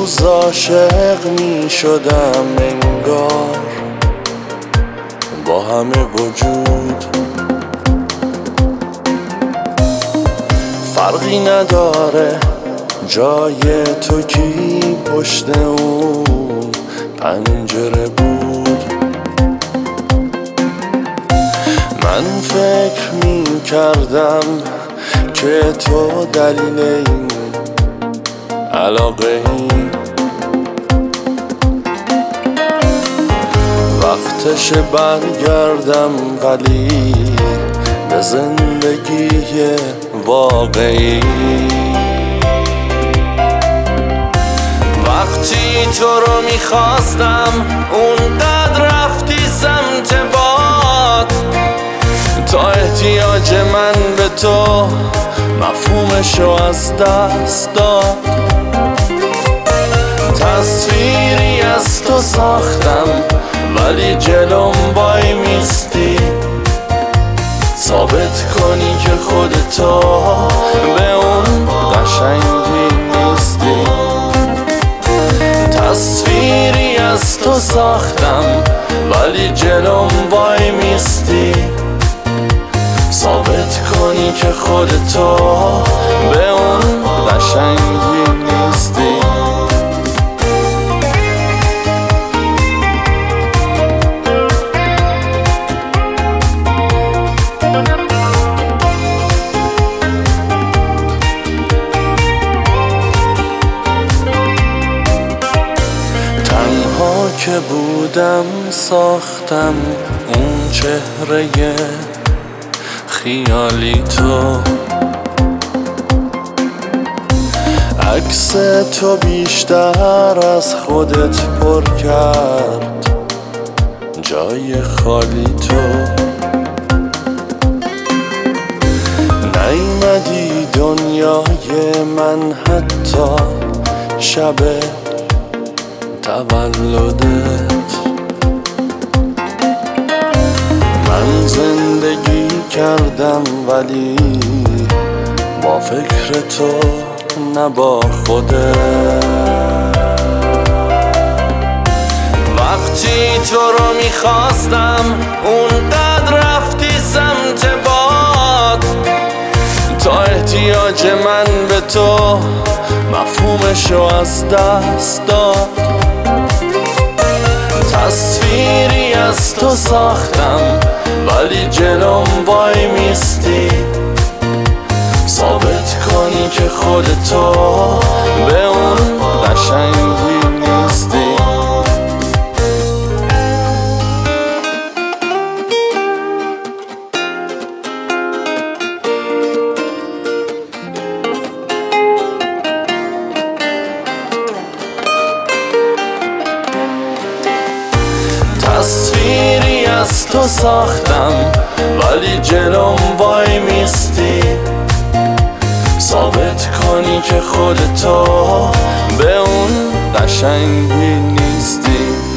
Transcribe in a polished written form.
روز عاشق می شدم انگار با همه وجود. فرقی نداره جای تو کی پشت اون پنجره بود. من فکر می کردم که تو دلیل این علاقه ای. وقتش برگردم ولی به زندگی واقعی. وقتی تو رو میخواستم اونقدر رفتی سمت باد تا احتیاج من به تو مفهومشو از دست داد. تصویری از تو ساختم ولی جلوم وای میستی ثابت کنی که خودتو به اون قشنگی نیستی. تصویری از تو ساختم ولی جلوم وای میستی ثابت کنی که خودتو به اون قشنگی نیستی. تنها که بودم ساختم اون چهره خیالی تو. عکس تو بیشتر از خودت پر کرد جای خالی تو. نیومدی دنیای من حتی شب تولدت. من زندگی کردم ولی با فکر تو نه با خودت. وقتی تو رو میخواستم اونقدر رفتی سمت باد تا احتیاج من به تو مفهومشو از دست داد. تصویری از تو ساختم ولی جلوم وای میستی ثابت کنی که خودتو به اون قشنگی نیستی. تصویری از تو ساختم ولی جلوم وای میستی ثابت کنی که خودتو به اون قشنگی نیستی.